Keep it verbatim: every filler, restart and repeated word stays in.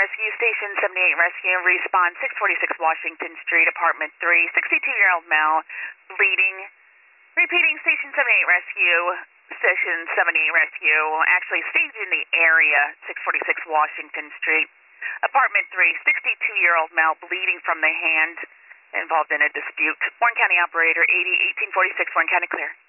Rescue, Station seventy-eight Rescue, respond six forty-six Washington Street, Apartment three, sixty-two-year-old male, bleeding. Repeating, Station seventy-eight Rescue, Station seventy-eight Rescue, actually staged in the area, six forty-six Washington Street, Apartment three, sixty-two-year-old male, bleeding from the hand, involved in a dispute. Warren County Operator eighty, eighteen forty-six, Warren County clear.